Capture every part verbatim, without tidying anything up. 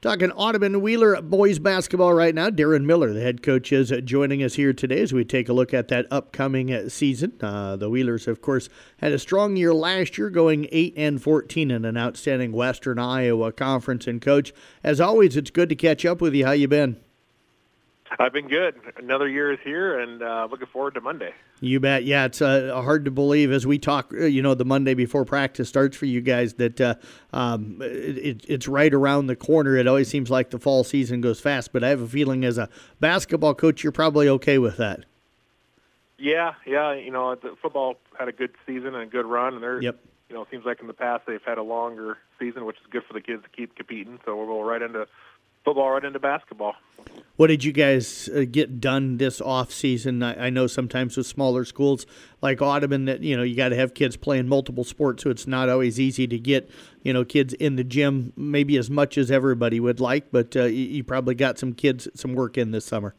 Talking Audubon Wheeler boys basketball right now. Darren Miller, the head coach, is joining us here today as we take a look at that upcoming season. Uh, the Wheelers, of course, had a strong year last year, going eight and fourteen in an outstanding Western Iowa Conference. And, Coach, as always, it's good to catch up with you. How you been? I've been good. Another year is here, and uh, looking forward to Monday. You bet. Yeah, it's uh, hard to believe as we talk, you know, the Monday before practice starts for you guys that uh, um, it, it's right around the corner. It always seems like the fall season goes fast, but I have a feeling as a basketball coach, you're probably okay with that. Yeah, yeah. You know, the football had a good season and a good run, and they're, yep. you know, it seems like in the past they've had a longer season, which is good for the kids to keep competing. So we'll go right into football, right into basketball. What did you guys uh, get done this off season? I, I know sometimes with smaller schools like Audubon that, you know, you got to have kids playing multiple sports, so it's not always easy to get, you know, kids in the gym maybe as much as everybody would like, but uh, you, you probably got some kids some work in this summer.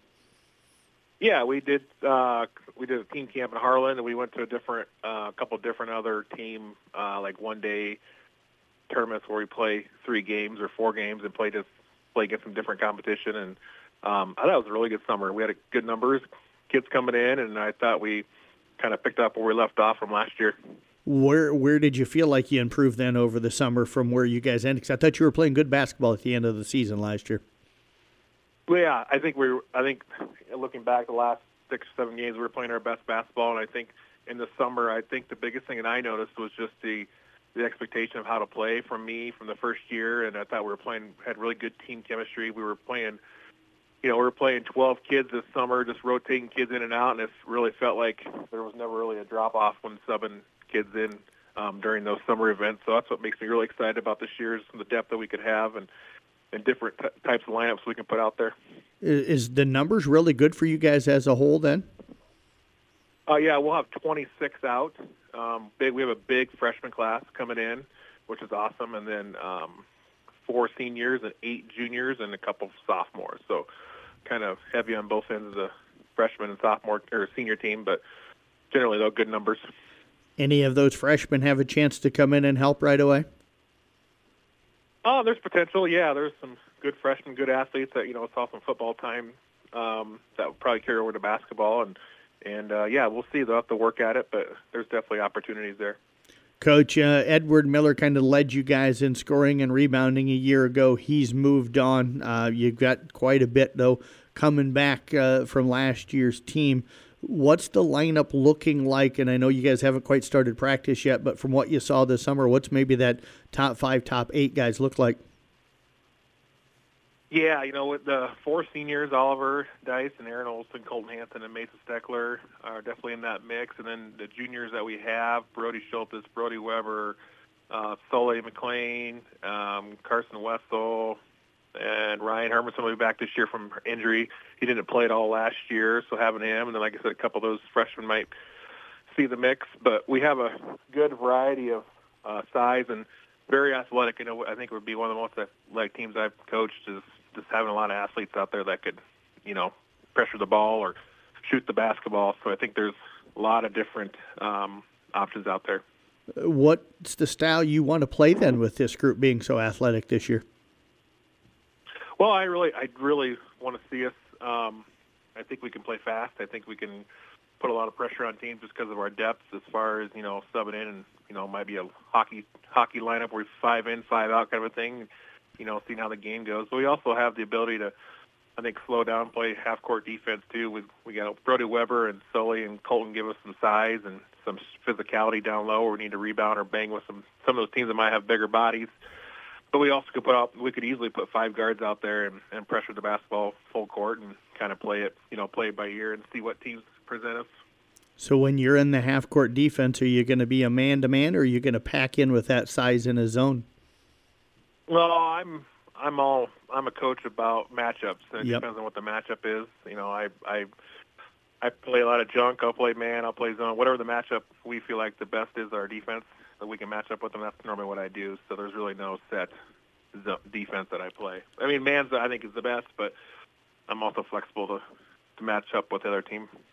Yeah, we did. Uh, we did a team camp in Harlan, and we went to a different, a uh, couple different other team uh, like one day tournaments where we play three games or four games and play just play against some different competition. And um, I thought it was a really good summer. We had a good numbers, kids coming in, and I thought we kind of picked up where we left off from last year. Where where did you feel like you improved then over the summer from where you guys ended? Because I thought you were playing good basketball at the end of the season last year. Well, yeah, I think we were, I think looking back the last six or seven games, we were playing our best basketball, and I think in the summer, I think the biggest thing that I noticed was just the the expectation of how to play from me from the first year, and I thought we were playing, had really good team chemistry. We were playing, you know, we were playing twelve kids this summer, just rotating kids in and out, and it really felt like there was never really a drop-off when subbing kids in um, during those summer events. So that's what makes me really excited about this year is the depth that we could have and, and different t- types of lineups we can put out there. Is the numbers really good for you guys as a whole then? Uh, yeah, we'll have twenty-six out. Um, big. We have a big freshman class coming in, which is awesome, and then um, four seniors and eight juniors and a couple sophomores. So kind of heavy on both ends of the freshman and sophomore or senior team, but generally, though, good numbers. Any of those freshmen have a chance to come in and help right away? Oh, there's potential. Yeah, there's some good freshmen, good athletes that, you know, saw some football time um, that will probably carry over to basketball. And, and uh, yeah, we'll see. They'll have to work at it, but there's definitely opportunities there. Coach, uh, Edward Miller kind of led you guys in scoring and rebounding a year ago. He's moved on. Uh, you've got quite a bit, though, coming back uh, from last year's team. What's the lineup looking like? And I know you guys haven't quite started practice yet, but from what you saw this summer, what's maybe that top five, top eight guys look like? Yeah, you know, with the four seniors, Oliver Dice and Aaron Olson, Colton Hanson, and Mason Steckler are definitely in that mix. And then the juniors that we have, Brody Schultes, Brody Weber, uh, Sully McLean, um, Carson Wessel, and Ryan Hermanson will be back this year from injury. He didn't play at all last year, so having him, and then, like I said, a couple of those freshmen might see the mix. But we have a good variety of uh, size and very athletic. You know, I think it would be one of the most athletic teams I've coached is just having a lot of athletes out there that could, you know, pressure the ball or shoot the basketball. So I think there's a lot of different um, options out there. What's the style you want to play then with this group being so athletic this year? Well, I really, I really want to see us. Um, I think we can play fast. I think we can put a lot of pressure on teams just because of our depth, as far as, you know, subbing in and, you know, might be a hockey hockey lineup where it's five in, five out kind of a thing. You know, seeing how the game goes. But we also have the ability to, I think, slow down, play half court defense too. We we got Brody Weber and Sully and Colton give us some size and some physicality down low, where we need to rebound or bang with some some of those teams that might have bigger bodies. But we also could put out, we could easily put five guards out there and, and pressure the basketball full court and kind of play it, you know, play it by ear and see what teams present us. So when you're in the half-court defense, are you going to be a man-to-man, or are you going to pack in with that size in a zone? Well, I'm I'm all I'm a coach about matchups. It Yep. depends on what the matchup is. You know, I I I play a lot of junk. I'll play man. I'll play zone. Whatever the matchup we feel like the best is, our defense that we can match up with them. That's normally what I do. So there's really no set defense that I play. I mean, man's I think is the best, but I'm also flexible to to match up with the other team.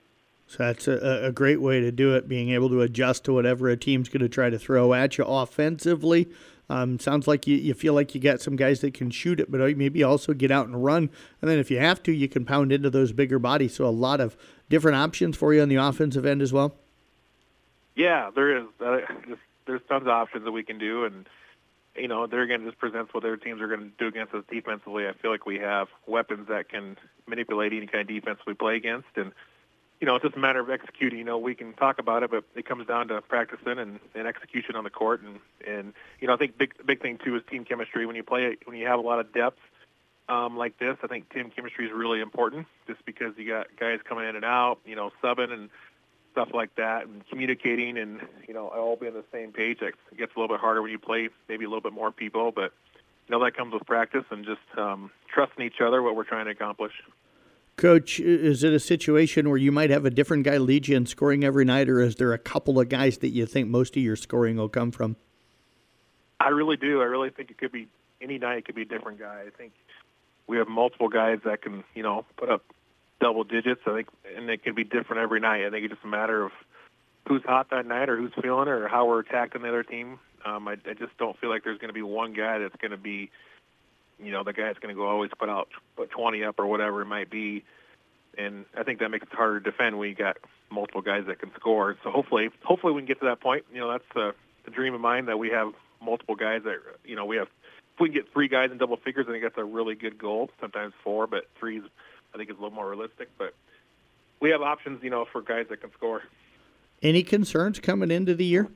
So that's a, a great way to do it, being able to adjust to whatever a team's going to try to throw at you offensively. Um, sounds like you, you feel like you got some guys that can shoot it, but maybe also get out and run. And then if you have to, you can pound into those bigger bodies. So a lot of different options for you on the offensive end as well. Yeah, there is. Uh, just, there's tons of options that we can do. And, you know, there again just presents what their teams are going to do against us defensively. I feel like we have weapons that can manipulate any kind of defense we play against. And, you know, it's just a matter of executing. You know, we can talk about it, but it comes down to practicing and, and execution on the court. And, and you know, I think big big thing too is team chemistry. When you play, when you have a lot of depth um, like this, I think team chemistry is really important. Just because you got guys coming in and out, you know, subbing and stuff like that, and communicating, and you know, all be on the same page. It gets a little bit harder when you play maybe a little bit more people, but you know that comes with practice and just um, trusting each other what we're trying to accomplish. Coach, is it a situation where you might have a different guy lead you in scoring every night, or is there a couple of guys that you think most of your scoring will come from? I really do. I really think it could be any night. It could be a different guy. I think we have multiple guys that can, you know, put up double digits. I think, and it can be different every night. I think it's just a matter of who's hot that night, or who's feeling it, or how we're attacking the other team. Um, I, I just don't feel like there's going to be one guy that's going to be, you know, the guy that's going to go always put out put twenty up or whatever it might be. And I think that makes it harder to defend when you got multiple guys that can score. So hopefully, hopefully we can get to that point. You know, that's uh, the dream of mine, that we have multiple guys that, you know, we have. If we can get three guys in double figures, I think that's a really good goal. Sometimes four, but three's, I think, is a little more realistic. But we have options, you know, for guys that can score. Any concerns coming into the year?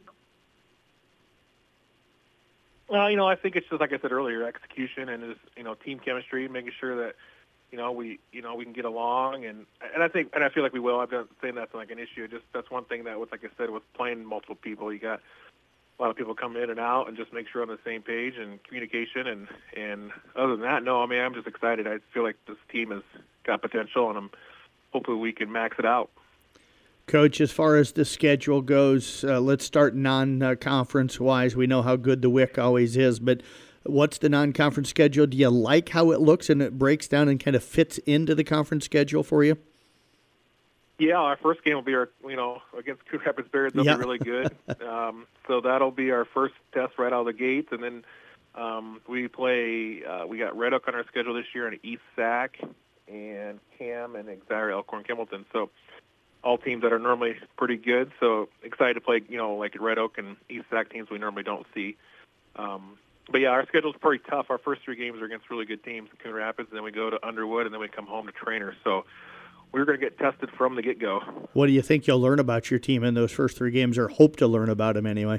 Well, you know, I think it's just like I said earlier, execution and just, you know, team chemistry, making sure that, you know, we, you know, we can get along, and and I think, and I feel like we will. I'm not saying that's like an issue. Just that's one thing that, with, like I said, with playing multiple people, you got a lot of people come in and out, and just make sure on the same page and communication. And and other than that, no, I mean, I'm just excited. I feel like this team has got potential, and I'm hopefully we can max it out. Coach, as far as the schedule goes, uh, let's start non-conference wise. We know how good the W I C always is, but what's the non-conference schedule? Do you like how it looks and it breaks down and kind of fits into the conference schedule for you? Yeah, our first game will be our, you know, against Coon Rapids Bears. They'll yeah. be really good. um, so that'll be our first test right out of the gates, and then um, we play. Uh, we got Red Oak on our schedule this year, and East Sac, and Cam, and Exire, Elkhorn, Kimballton. So all teams that are normally pretty good. So excited to play, you know, like Red Oak and East Sac teams we normally don't see. Um, but yeah, our schedule's pretty tough. Our first three games are against really good teams, Coon Rapids, and then we go to Underwood, and then we come home to Trainer. So we're going to get tested from the get-go. What do you think you'll learn about your team in those first three games, or hope to learn about them anyway?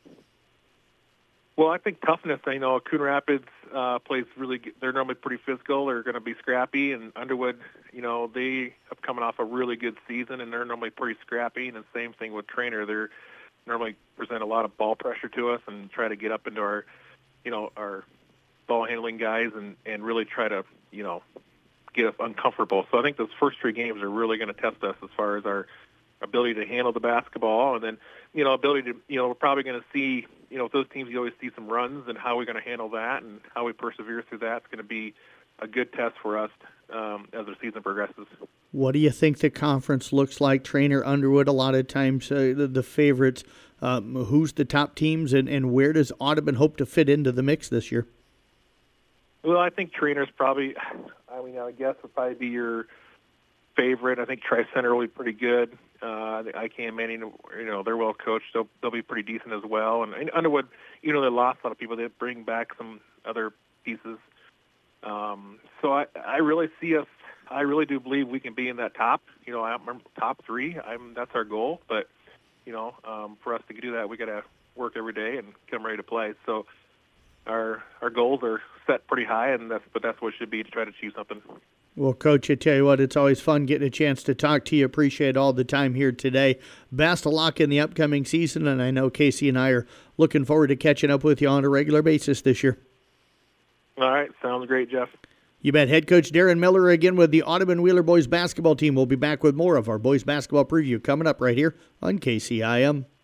Well, I think toughness. You know, Coon Rapids uh, plays really good. They're normally pretty physical. They're going to be scrappy. And Underwood, you know, they have coming off a really good season, and they're normally pretty scrappy. And the same thing with Trainer. They're normally present a lot of ball pressure to us and try to get up into our, you know, our ball handling guys and, and really try to, you know, get us uncomfortable. So I think those first three games are really going to test us as far as our ability to handle the basketball, and then, you know, ability to, you know, we're probably going to see, you know, with those teams, you always see some runs, and how we're going to handle that and how we persevere through that. It's going to be a good test for us um, as the season progresses. What do you think the conference looks like? Trainer, Underwood, a lot of times uh, the, the favorites. Um, who's the top teams, and, and where does Audubon hope to fit into the mix this year? Well, I think Trainer's probably, I mean, I guess would probably be your favorite. I think Tri-Center will be pretty good. Uh, I can't Manning, you know, they're well coached. They'll, they'll be pretty decent as well. And, and Underwood, you know, they lost a lot of people. They bring back some other pieces. Um, so I, I really see us, I really do believe we can be in that top, you know, I'm top three. I'm, that's our goal. But, you know, um, for us to do that, we got to work every day and come ready to play. So our our goals are set pretty high, and that's but that's what it should be, to try to achieve something. Well, Coach, I tell you what, it's always fun getting a chance to talk to you. Appreciate all the time here today. Best of luck in the upcoming season, and I know Casey and I are looking forward to catching up with you on a regular basis this year. All right, sounds great, Jeff. You bet. Head coach Darren Miller again with the Audubon Wheeler boys basketball team. We'll be back with more of our boys basketball preview coming up right here on K C I M.